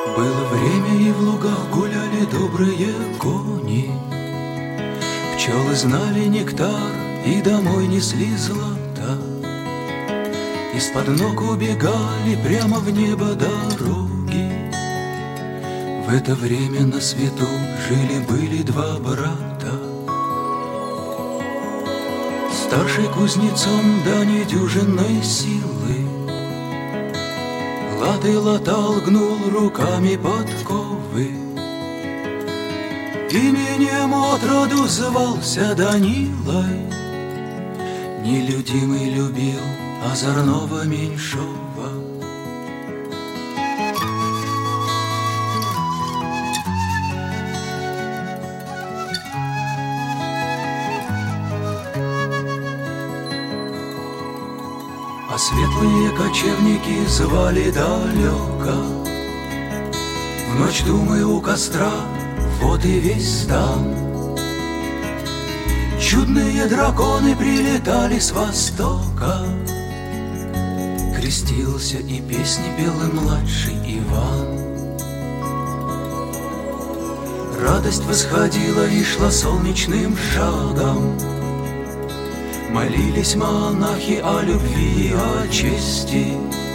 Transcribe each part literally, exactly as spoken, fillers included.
Было время, и в лугах гуляли добрые кони. Пчелы знали нектар и домой несли злато. Из-под ног убегали прямо в небо дороги. В это время на свету жили-были два брата. Старший кузнецом до недюжинной силы латы латал, гнул руками подковы. Именем отроду звался Данилой. Нелюдимый любил озорного меньшого. А светлые кочевники звали далеко. В ночь думы у костра, вот и весь стан. Чудные драконы прилетали с востока. Крестился и песни пел и младший Иван. Радость восходила и шла солнечным шагом. Молились монахи о любви и о чести.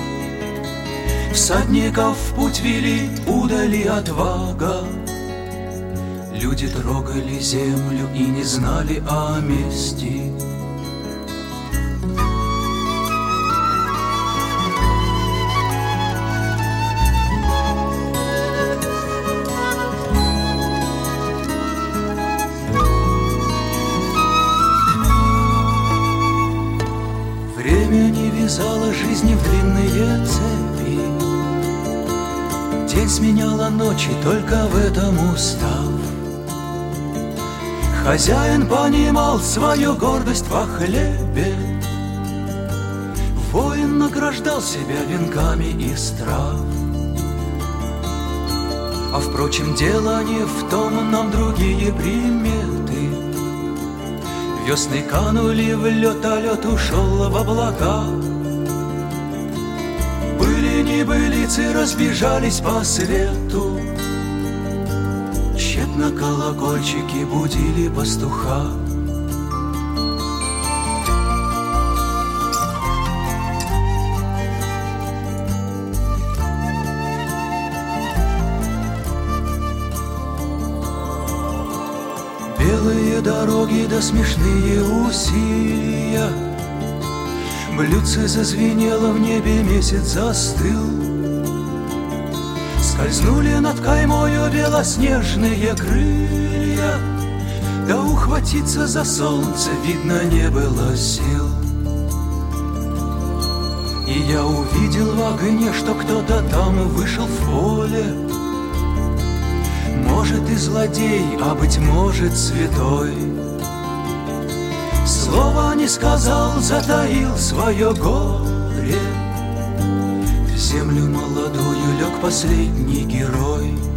Всадников в путь вели, удали отвага. Люди трогали землю и не знали о мести. Время не вязало жизни в длинные цепи. День сменяла ночь, и только в этом устав. Хозяин понимал свою гордость во хлебе. Воин награждал себя венками из трав. А впрочем, дело не в том, нам другие приметы. Весны канули в лед, а лед ушел в облака. Были небылицы, разбежались по свету. Тщетно колокольчики будили пастуха. Белые дороги да смешные усилия. Блюдце зазвенело, в небе месяц застыл. Скользнули над каймою белоснежные крылья. Да ухватиться за солнце, видно, не было сил. И я увидел в огне, что кто-то там вышел в поле. Может и злодей, а быть может святой. Слова не сказал, затаил свое горе. В землю молодую лег последний герой.